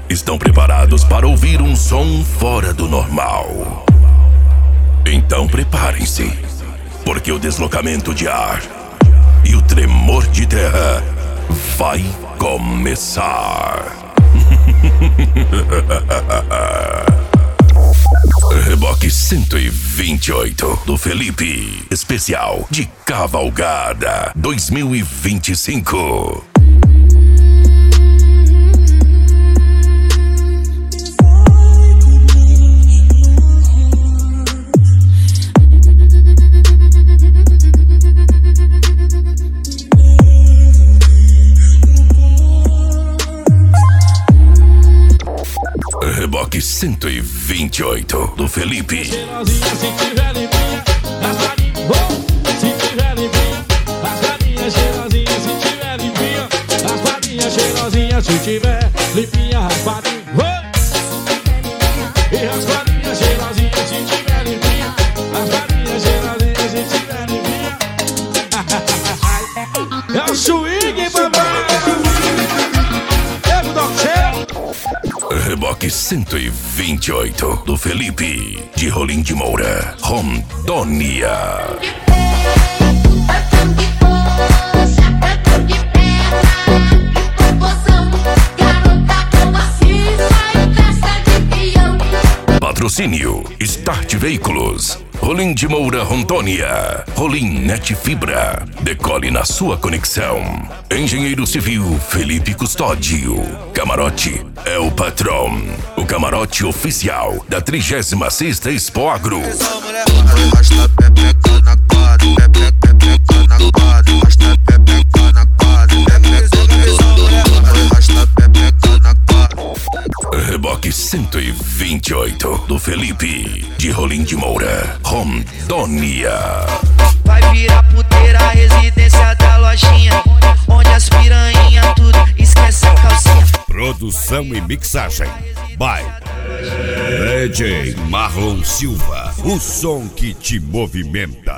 Estão preparados para ouvir um som fora do normal? Então preparem-se, porque o deslocamento de ar e o tremor de terra vai começar. Reboque 128 do Felipe, especial de Cavalgada 2025. Reboque 128 do Felipe. Cheirosinha, se tiver limpinha, raspadinha. Se tiver limpinha, raspadinha. Cheirosinha, se tiver limpinha, raspadinha. Cheirosinha, se tiver limpinha, raspadinha. E raspadinha, cheirosinha, se tiver limpinha, raspadinha. Cheirosinha, se tiver limpinha. É o swing, papai. Eu dou cheiro. Reboque 128 do Felipe, de Rolim de Moura, Rondônia. Patrocínio Start Veículos, Rolim de Moura, Rondônia. Rolim Net Fibra, decole na sua conexão. Engenheiro Civil Felipe Custódio. Camarote é o patrão. O camarote oficial da 36ª Expo Agro. Reboque 128 do Felipe, de Rolim de Moura, Rondônia. Vai virar puteira, a residência da lojinha, onde as piranha tudo esquece a calcinha. Produção e mixagem by DJ Marlon Silva, o som que te movimenta.